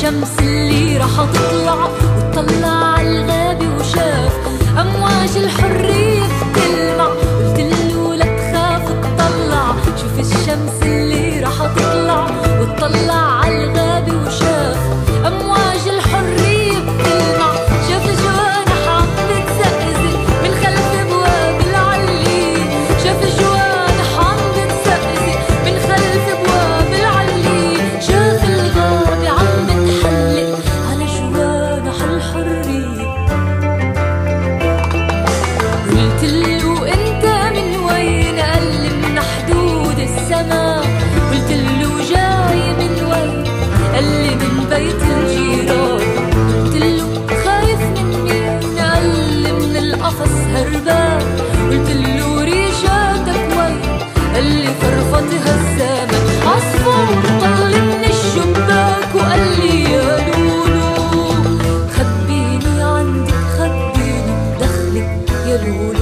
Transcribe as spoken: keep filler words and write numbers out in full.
الشمس اللي راح تطلع وتطلع عالغابة وشاف أمواج الحرية بتلمع. قلتلو لا تخاف وتطلع، شوف الشمس اللي راح تطلع وتطلع عالغابة وشاف أمواج الحرية بتلمع. شاف جوانح عم بتزقزق من خلف ابواب العلي، شاف جوانح عم بتزقزق من خلف ابواب العلي، شاف الغابة عم بتحلق على جوانح الحرية. قلتلو انت من وين؟ قال من حدود السما. قلتلو جاي من وين؟ قال من بيت الجيران. قلتلو خايف من مين؟ قال من القفص هربان. قلتلو ريشاتك وين؟ قال فرفتها الزمن. عصفور طل من الشباك وقال لي يا لولو خبيني عندك، خبيني بدخلك يا لولو.